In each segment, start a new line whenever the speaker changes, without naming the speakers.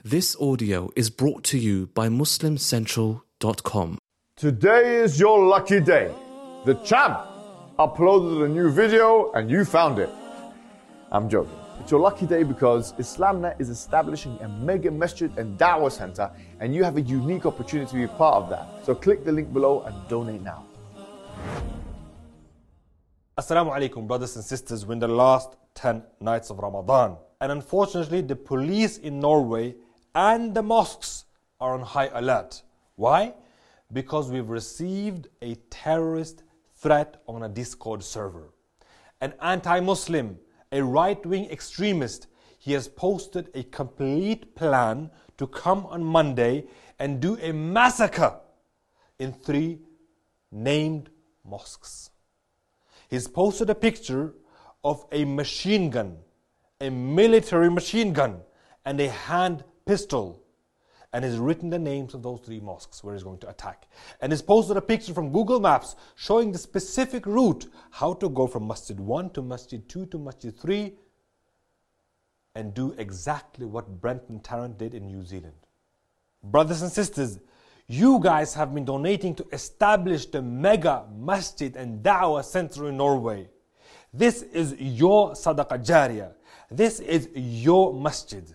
This audio is brought to you by MuslimCentral.com.
Today is your lucky day. The champ uploaded a new video and you found it. I'm joking. It's your lucky day because Islamnet is establishing a mega masjid and da'wah center, and you have a unique opportunity to be a part of that. So click the link below and donate now.
Assalamu alaikum, brothers and sisters. We're in the last 10 nights of Ramadan. And unfortunately, the police in Norway and the mosques are on high alert. Why? Because we've received a terrorist threat on a Discord server. An anti-Muslim, a right-wing extremist, he has posted a complete plan to come on Monday and do a massacre in 3 named mosques. He's posted a picture of a machine gun, a military machine gun, and a hand pistol, and has written the names of those 3 mosques where he's going to attack. And he's posted a picture from Google Maps showing the specific route, how to go from Masjid 1 to Masjid 2 to Masjid 3, and do exactly what Brenton Tarrant did in New Zealand. Brothers and sisters, you guys have been donating to establish the mega masjid and da'wah center in Norway. This is your sadaqah jariyah. This is your masjid.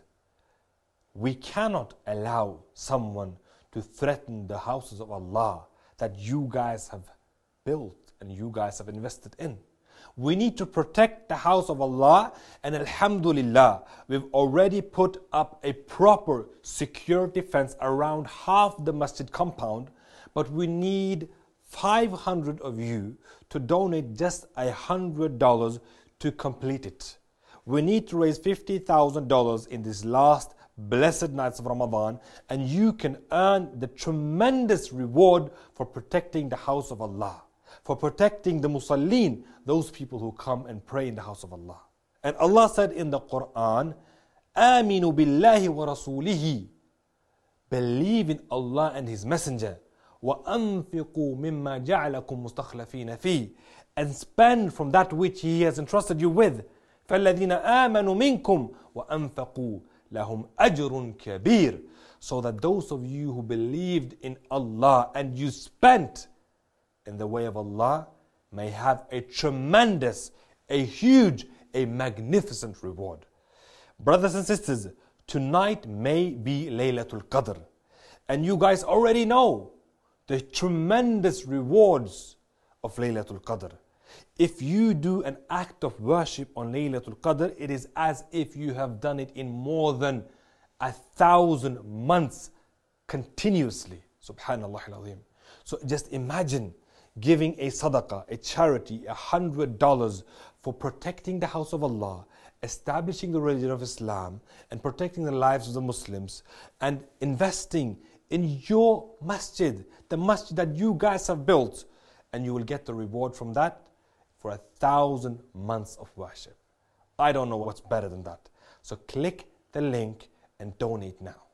We cannot allow someone to threaten the houses of Allah that you guys have built and you guys have invested in. We need to protect the house of Allah, and alhamdulillah, we've already put up a proper security fence around half the masjid compound, but we need 500 of you to donate just $100 to complete it. We need to raise $50,000 in these last blessed nights of Ramadan, and you can earn the tremendous reward for protecting the house of Allah, for protecting the musallin, those people who come and pray in the house of Allah. And Allah said in the Quran, Aminu billahi wa rasulihi, believe in Allah and His Messenger, wa anfiqu mimma ja'alakum mustakhlafina fi, and spend from that which He has entrusted you with. فَالَّذِينَ آمَنُوا مِنْكُمْ وَأَنفَقُوا لَهُمْ أَجْرٌ كَبِيرٌ, so that those of you who believed in Allah and you spent in the way of Allah may have a tremendous, a huge, a magnificent reward. Brothers and sisters, tonight may be Laylatul Qadr, and you guys already know the tremendous rewards of Laylatul Qadr. If you do an act of worship on Laylatul Qadr, it is as if you have done it in more than 1,000 months continuously. Subhanallah al-Azim. So just imagine giving a sadaqah, a charity, $100 for protecting the house of Allah, establishing the religion of Islam, and protecting the lives of the Muslims, and investing in your masjid, the masjid that you guys have built, and you will get the reward from that for 1,000 months of worship. I don't know what's better than that. So click the link and donate now.